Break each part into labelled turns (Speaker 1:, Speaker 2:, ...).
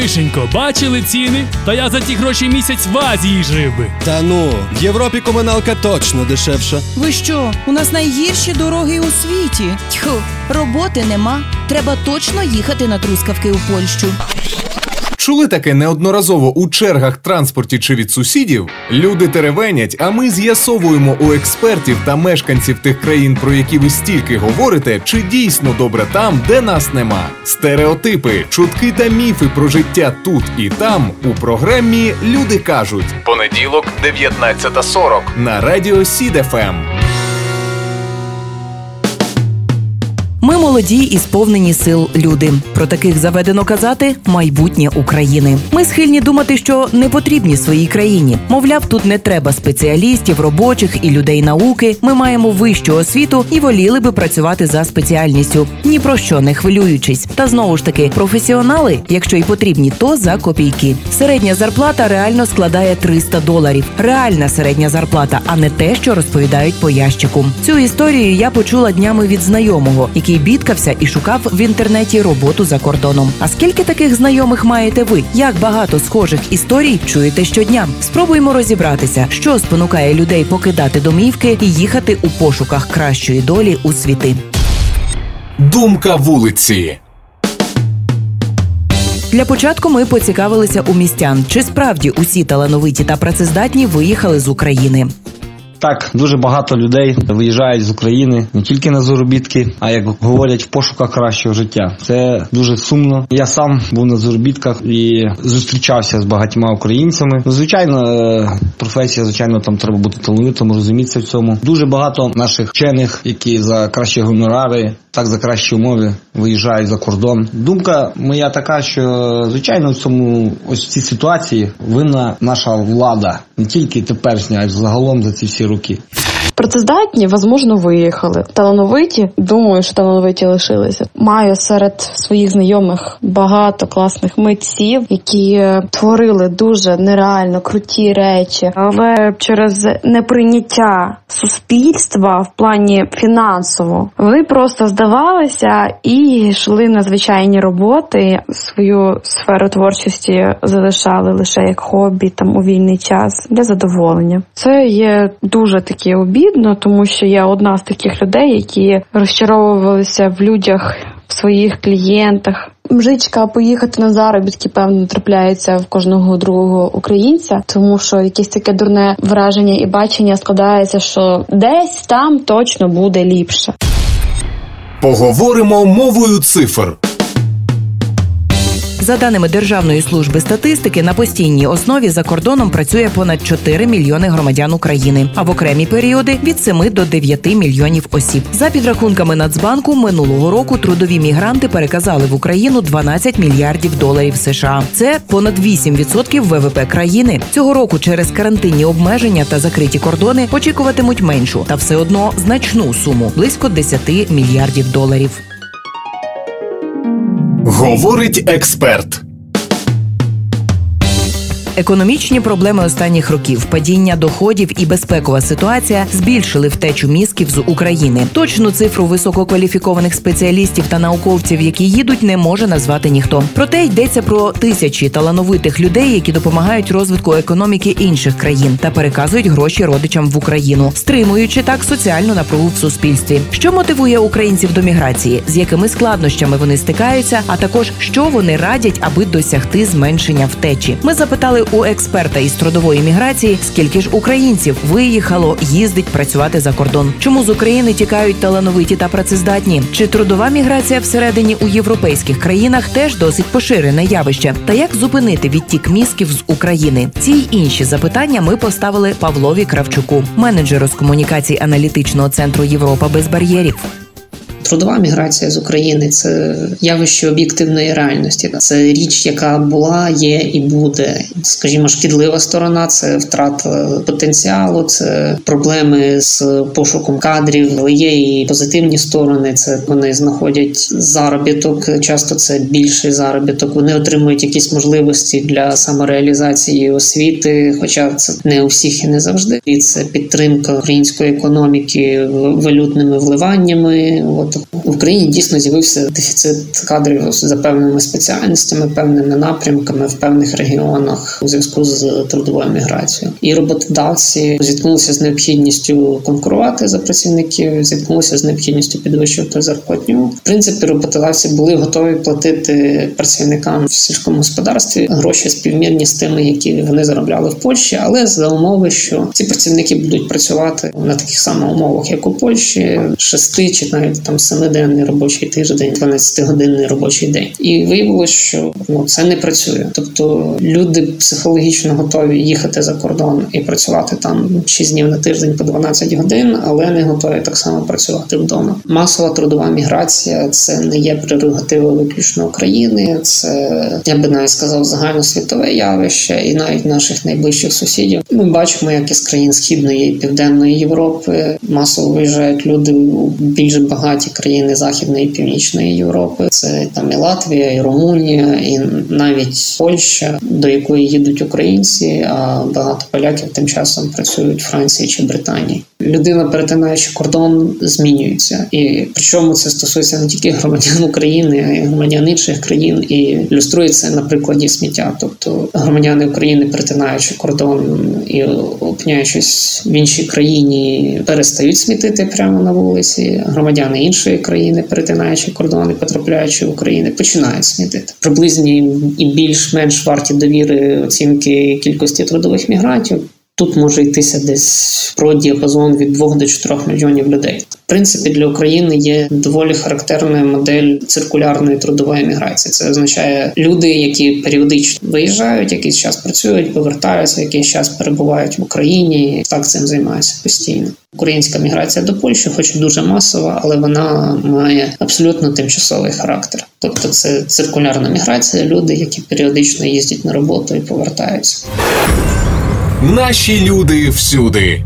Speaker 1: Гришенько, бачили ціни? Та я за ті гроші місяць в Азії жив би.
Speaker 2: Та ну, в Європі комуналка точно дешевша.
Speaker 3: Ви що, у нас найгірші дороги у світі? Тьху, роботи нема. Треба точно їхати на трускавки у Польщу.
Speaker 4: Чули таке неодноразово у чергах, транспорті чи від сусідів? Люди теревенять, а ми з'ясовуємо у експертів та мешканців тих країн, про які ви стільки говорите, чи дійсно добре там, де нас нема. Стереотипи, чутки та міфи про життя тут і там у програмі «Люди кажуть». Понеділок, 19:40 на радіо Сід ФМ.
Speaker 3: Ми молоді і сповнені сил люди. Про таких заведено казати майбутнє України. Ми схильні думати, що не потрібні своїй країні. Мовляв, тут не треба спеціалістів, робочих і людей науки. Ми маємо вищу освіту і воліли би працювати за спеціальністю, ні про що не хвилюючись. Та знову ж таки, професіонали, якщо й потрібні, то за копійки. Середня зарплата реально складає $300. Реальна середня зарплата, а не те, що розповідають по ящику. Цю історію я почула днями від знайомого, який бідкався і шукав в інтернеті роботу за кордоном. А скільки таких знайомих маєте ви? Як багато схожих історій чуєте щодня? Спробуємо розібратися, що спонукає людей покидати домівки і їхати у пошуках кращої долі у світи.
Speaker 4: Думка вулиці.
Speaker 3: Для початку ми поцікавилися у містян, чи справді усі талановиті та працездатні виїхали з України.
Speaker 5: Так, дуже багато людей виїжджають з України не тільки на заробітки, а, як говорять, в пошуках кращого життя. Це дуже сумно. Я сам був на заробітках і зустрічався з багатьма українцями. Звичайно, професія, там треба бути талановитим, розумітися в цьому. Дуже багато наших вчених, які за кращі гонорари, так за кращі умови виїжджають за кордон. Думка моя така, що, звичайно, в цій ситуації винна наша влада. Не тільки теперішня, а й загалом за ці всі роки.
Speaker 6: Працездатні, можливо, виїхали. Талановиті, думаю, що талановиті лишилися. Маю серед своїх знайомих багато класних митців, які творили дуже нереально круті речі. Але через неприйняття суспільства в плані фінансово, вони просто здавалися і йшли на звичайні роботи. Свою сферу творчості залишали лише як хобі, у вільний час, для задоволення. Це є дуже такі обідно, тому що я одна з таких людей, які розчаровувалися в людях, в своїх клієнтах. Мжичка поїхати на заробітки, певно, трапляється в кожного другого українця, тому що якесь таке дурне враження і бачення складається, що десь там точно буде ліпше.
Speaker 4: Поговоримо мовою цифр.
Speaker 3: За даними Державної служби статистики, на постійній основі за кордоном працює понад 4 мільйони громадян України, а в окремі періоди від 7 до 9 мільйонів осіб. За підрахунками Нацбанку, минулого року трудові мігранти переказали в Україну $12 мільярдів США. Це понад 8% ВВП країни. Цього року через карантинні обмеження та закриті кордони очікуватимуть меншу, та все одно значну суму – близько $10 мільярдів.
Speaker 4: Говорить експерт.
Speaker 3: Економічні проблеми останніх років, падіння доходів і безпекова ситуація збільшили втечу мізків з України. Точну цифру висококваліфікованих спеціалістів та науковців, які їдуть, не може назвати ніхто. Проте йдеться про тисячі талановитих людей, які допомагають розвитку економіки інших країн та переказують гроші родичам в Україну, стримуючи так соціальну напругу в суспільстві. Що мотивує українців до міграції, з якими складнощами вони стикаються, а також що вони радять, аби досягти зменшення втечі. Ми запитали у експерта із трудової міграції, скільки ж українців виїхало, їздить працювати за кордон. Чому з України тікають талановиті та працездатні? Чи трудова міграція всередині у європейських країнах теж досить поширене явище? Та як зупинити відтік мізків з України? Ці й інші запитання ми поставили Павлові Кравчуку, менеджеру з комунікацій аналітичного центру «Європа без бар'єрів».
Speaker 7: Трудова міграція з України – це явище об'єктивної реальності. Це річ, яка була, є і буде. Скажімо, шкідлива сторона – це втрата потенціалу, це проблеми з пошуком кадрів. Але є і позитивні сторони – це вони знаходять заробіток, часто це більший заробіток. Вони отримують якісь можливості для самореалізації освіти, хоча це не у всіх і не завжди. І це підтримка української економіки валютними вливаннями. розвиток. В Україні дійсно з'явився дефіцит кадрів за певними спеціальностями, певними напрямками в певних регіонах у зв'язку з трудовою міграцією. І роботодавці зіткнулися з необхідністю конкурувати за працівників, зіткнулися з необхідністю підвищувати зарплатню. В принципі, роботодавці були готові платити працівникам в сільському господарстві гроші співмірні з тими, які вони заробляли в Польщі, але за умови, що ці працівники будуть працювати на таких самих умовах, як у Польщі, 6 чи навіть 7-денний робочий тиждень, 12-годинний робочий день. І виявилося, що це не працює. Тобто люди психологічно готові їхати за кордон і працювати там 6 днів на тиждень по 12 годин, але не готові так само працювати вдома. Масова трудова міграція – це не є прерогативою виключно України, це, я би навіть сказав, загальносвітове явище, і навіть наших найближчих сусідів. Ми бачимо, як із країн Східної і Південної Європи масово виїжджають люди у більш багаті країни Західної і Північної Європи. Це там і Латвія, і Румунія, і навіть Польща, до якої їдуть українці, а багато поляків тим часом працюють в Франції чи Британії. Людина, перетинаючи кордон, змінюється. І причому це стосується не тільки громадян України, а й громадян інших країн. І ілюструється на прикладі сміття. Тобто громадяни України, перетинаючи кордон і опиняючись в іншій країні, перестають смітити прямо на вулиці. Громадяни іншої країни, перетинаючи кордон і потрапляючи в Україну, починають смітити. Приблизні і більш-менш варті довіри оцінки кількості трудових мігрантів. Тут може йтися десь про діапазон від 2 до 4 мільйонів людей. В принципі, для України є доволі характерна модель циркулярної трудової міграції. Це означає люди, які періодично виїжджають, якийсь час працюють, повертаються, якийсь час перебувають в Україні, так цим займаються постійно. Українська міграція до Польщі, хоч і дуже масова, але вона має абсолютно тимчасовий характер. Тобто це циркулярна міграція, люди, які періодично їздять на роботу і повертаються.
Speaker 4: Наші люди всюди.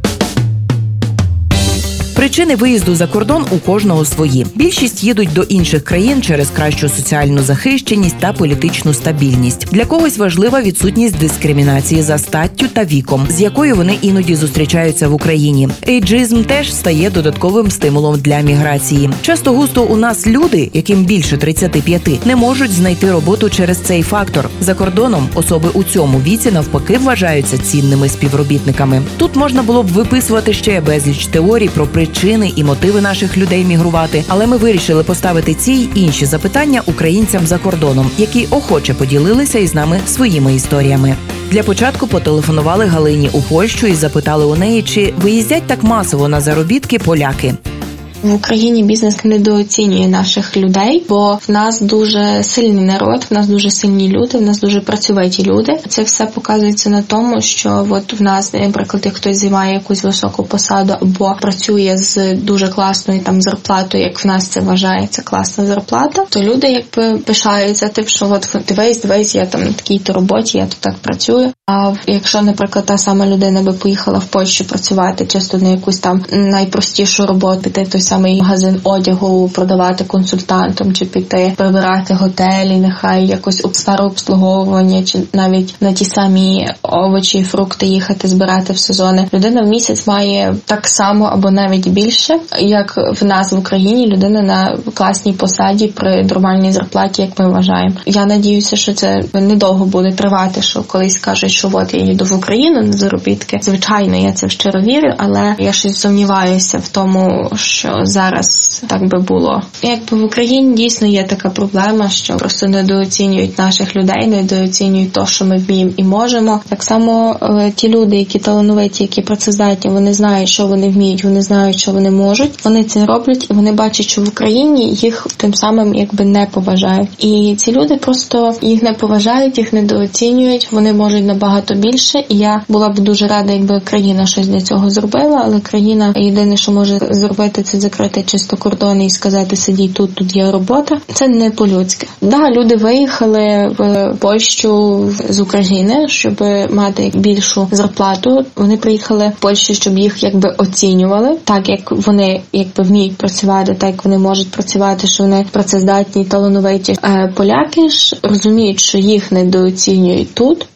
Speaker 3: Причини виїзду за кордон у кожного свої. Більшість їдуть до інших країн через кращу соціальну захищеність та політичну стабільність. Для когось важлива відсутність дискримінації за статтю та віком, з якою вони іноді зустрічаються в Україні. Ейджизм теж стає додатковим стимулом для міграції. Часто-густо у нас люди, яким більше 35, не можуть знайти роботу через цей фактор. За кордоном особи у цьому віці навпаки вважаються цінними співробітниками. Тут можна було б виписувати ще безліч теорій про причини і мотиви наших людей мігрувати, але ми вирішили поставити ці й інші запитання українцям за кордоном, які охоче поділилися із нами своїми історіями. Для початку потелефонували Галині у Польщу і запитали у неї, чи виїздять так масово на заробітки поляки.
Speaker 8: В Україні бізнес недооцінює наших людей, бо в нас дуже сильний народ, в нас дуже сильні люди, в нас дуже працьовиті люди. Це все показується на тому, що от в нас, наприклад, як хтось займає якусь високу посаду або працює з дуже класною зарплатою, як в нас це вважається класна зарплата, то люди якби пишаються тим, що от дивись, я там на такій-то роботі, я тут так працюю. А якщо, наприклад, та сама людина би поїхала в Польщу працювати часто на якусь там найпростішу роботу, піти в той самий магазин одягу, продавати консультантом, чи піти прибирати готелі, нехай якось сферу обслуговування, чи навіть на ті самі овочі, фрукти їхати збирати в сезони. Людина в місяць має так само або навіть більше, як в нас в Україні людина на класній посаді при нормальній зарплаті, як ми вважаємо. Я надіюся, що це недовго буде тривати, що колись скажуть, що от я їду в Україну на заробітки. Звичайно, я це щиро вірю, але я щось сумніваюся в тому, що зараз так би було. Якби в Україні дійсно є така проблема, що просто недооцінюють наших людей, недооцінюють те, що ми вміємо і можемо. Так само ті люди, які талановиті, які працездатні, вони знають, що вони вміють, вони знають, що вони можуть. Вони це роблять, і вони бачать, що в Україні їх тим самим якби не поважають. І ці люди просто їх не поважають, їх недооцінюють, вони можуть набагато більше. І я була б дуже рада, якби країна щось для цього зробила, але країна єдине, що може зробити, це закрити чисто кордони і сказати, сидіть тут є робота. Це не по-людськи. Да, люди виїхали в Польщу з України, щоб мати більшу зарплату. Вони приїхали в Польщу, щоб їх якби оцінювали, так як вони якби вміють працювати, так як вони можуть працювати, що вони працездатні, талановиті. Поляки ж розуміють, що їх недооцінюють тут,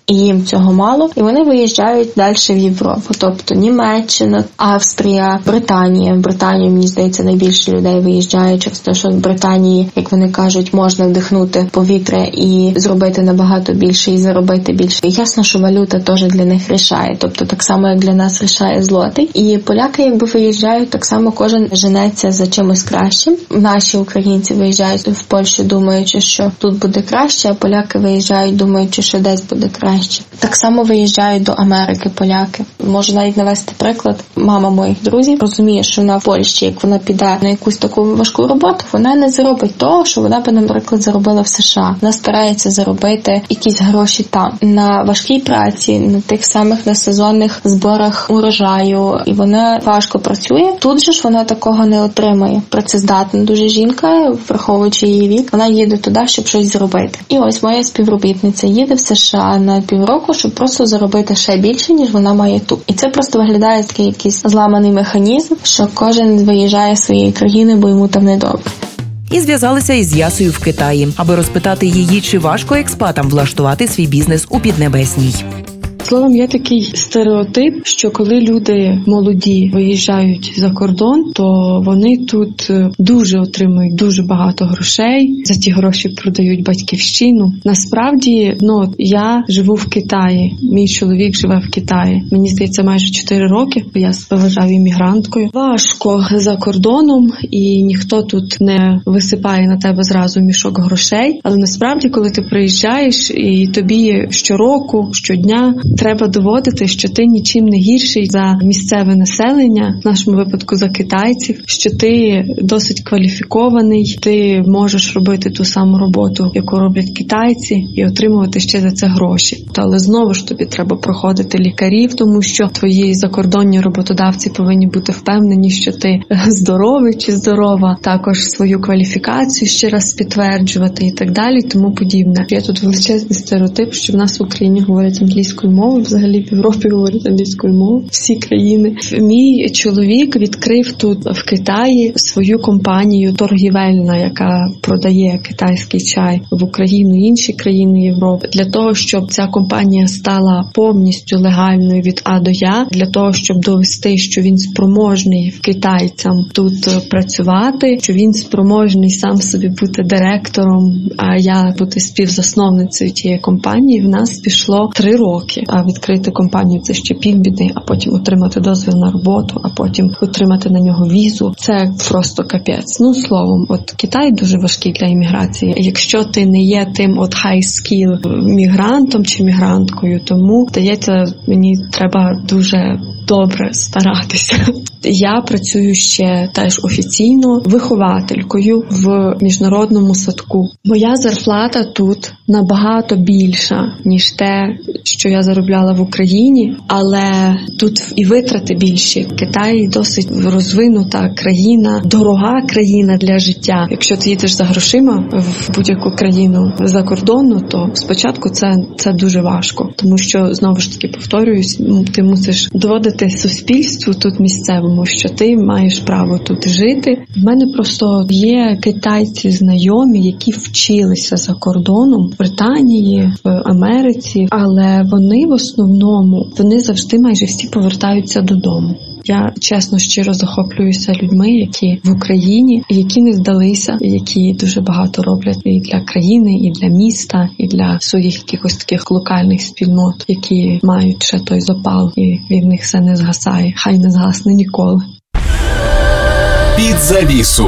Speaker 8: і їм цього мало, і вони виїжджають далі в Європу, тобто Німеччина, Австрія, Британія. В Британію, мені здається, найбільше людей виїжджає через те, що в Британії, як вони кажуть, можна вдихнути повітря і зробити набагато більше, і заробити більше. І ясно, що валюта теж для них рішає, тобто так само, як для нас рішає злотий. І поляки, якби виїжджають, так само кожен женеться за чимось кращим. Наші українці виїжджають в Польщу, думаючи, що тут буде краще, а поляки виїжджають, думаючи, що десь буде краще. Так само виїжджають до Америки поляки. Можу навіть навести приклад. Мама моїх друзів розуміє, що вона в Польщі, як вона піде на якусь таку важку роботу, вона не заробить того, що вона би, наприклад, заробила в США. Вона старається заробити якісь гроші там. На важкій праці, на тих самих на сезонних зборах урожаю. І вона важко працює. Тут же ж вона такого не отримає. Працездатна дуже жінка, враховуючи її вік, вона їде туди, щоб щось зробити. І ось моя співробітниця їде в США на півроку, щоб просто заробити ще більше, ніж вона має тут. І це просто виглядає такий якийсь зламаний механізм, що кожен виїжджає з своєї країни, бо йому там недобре.
Speaker 3: І зв'язалися із Ясою в Китаї, аби розпитати її, чи важко експатам влаштувати свій бізнес у Піднебесній.
Speaker 9: Словом, є такий стереотип, що коли люди молоді виїжджають за кордон, то вони тут дуже отримують дуже багато грошей, за ті гроші продають батьківщину. Насправді, я живу в Китаї, мій чоловік живе в Китаї. Мені здається, майже 4 роки, я себе вважаю іммігранткою. Важко за кордоном, і ніхто тут не висипає на тебе зразу мішок грошей. Але насправді, коли ти приїжджаєш, і тобі щороку, щодня треба доводити, що ти нічим не гірший за місцеве населення, в нашому випадку за китайців, що ти досить кваліфікований, ти можеш робити ту саму роботу, яку роблять китайці, і отримувати ще за це гроші. Але знову ж тобі треба проходити лікарів, тому що твої закордонні роботодавці повинні бути впевнені, що ти здоровий чи здорова, також свою кваліфікацію ще раз підтверджувати і так далі, тому подібне. Є тут величезний стереотип, що в нас в Україні говорять англійською мовою, взагалі в Європі говорять англійською мовою, всі країни. Мій чоловік відкрив тут в Китаї свою компанію торгівельна, яка продає китайський чай в Україну і інші країни Європи. Для того, щоб ця компанія стала повністю легальною від А до Я, для того, щоб довести, що він спроможний китайцям тут працювати, що він спроможний сам собі бути директором, а я бути співзасновницею тієї компанії, в нас пішло 3 роки. А відкрити компанію – це ще півбіди, а потім отримати дозвіл на роботу, а потім отримати на нього візу. Це просто капець. Словом, Китай дуже важкий для імміграції. Якщо ти не є тим high skill мігрантом чи мігранткою, тому, здається, мені треба дуже добре старатися. Я працюю ще теж офіційно вихователькою в міжнародному садку. Моя зарплата тут набагато більша, ніж те, що я заробляла в Україні, але тут і витрати більші. Китай досить розвинута країна, дорога країна для життя. Якщо ти їдеш за грошима в будь-яку країну закордонну, то спочатку це дуже важко, тому що, знову ж таки, повторююсь, ти мусиш доводити суспільству тут місцевому, що ти маєш право тут жити. В мене просто є китайці знайомі, які вчилися за кордоном в Британії, в Америці, але вони в основному, вони завжди майже всі повертаються додому. Я чесно, щиро захоплююся людьми, які в Україні, які не здалися, які дуже багато роблять і для країни, і для міста, і для своїх якихось таких локальних спільнот, які мають ще той запал, і від них все не згасає. Хай не згасне ніколи.
Speaker 4: Під завісу.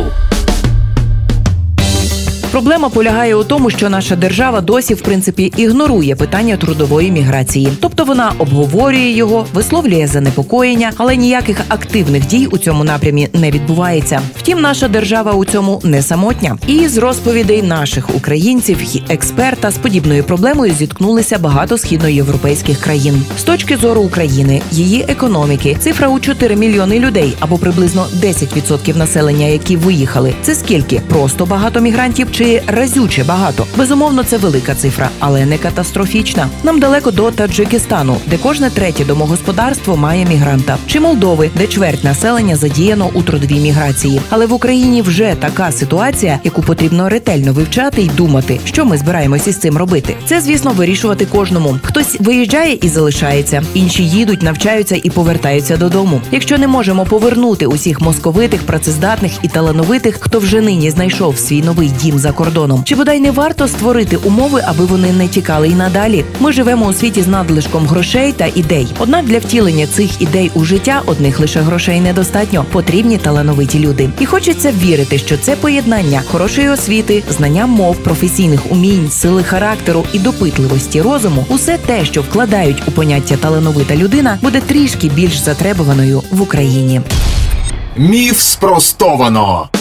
Speaker 3: Проблема полягає у тому, що наша держава досі, в принципі, ігнорує питання трудової міграції. Тобто вона обговорює його, висловлює занепокоєння, але ніяких активних дій у цьому напрямі не відбувається. Втім, наша держава у цьому не самотня. І з розповідей наших українців і експерта з подібною проблемою зіткнулися багато східноєвропейських країн. З точки зору України, її економіки, цифра у 4 мільйони людей, або приблизно 10% населення, які виїхали. Це скільки? Просто багато мігрантів Чи разюче багато? Безумовно, це велика цифра, але не катастрофічна. Нам далеко до Таджикистану, де кожне третє домогосподарство має мігранта. Чи Молдови, де чверть населення задіяно у трудовій міграції. Але в Україні вже така ситуація, яку потрібно ретельно вивчати й думати, що ми збираємося з цим робити. Це, звісно, вирішувати кожному. Хтось виїжджає і залишається, інші їдуть, навчаються і повертаються додому. Якщо не можемо повернути усіх московитих, працездатних і талановитих, хто вже нині знайшов свій новий дім за кордоном, чи бодай не варто створити умови, аби вони не тікали й надалі? Ми живемо у світі з надлишком грошей та ідей. Однак для втілення цих ідей у життя одних лише грошей недостатньо. Потрібні талановиті люди. І хочеться вірити, що це поєднання хорошої освіти, знання мов, професійних умінь, сили характеру і допитливості розуму – усе те, що вкладають у поняття талановита людина, буде трішки більш затребуваною в Україні.
Speaker 4: Міф спростовано!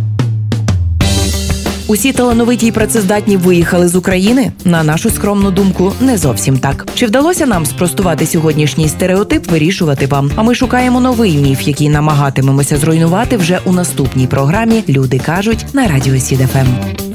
Speaker 3: Усі талановиті й працездатні виїхали з України? На нашу скромну думку, не зовсім так. Чи вдалося нам спростувати сьогоднішній стереотип, вирішувати вам? А ми шукаємо новий міф, який намагатимемося зруйнувати вже у наступній програмі «Люди кажуть» на Радіо СІД ФМ.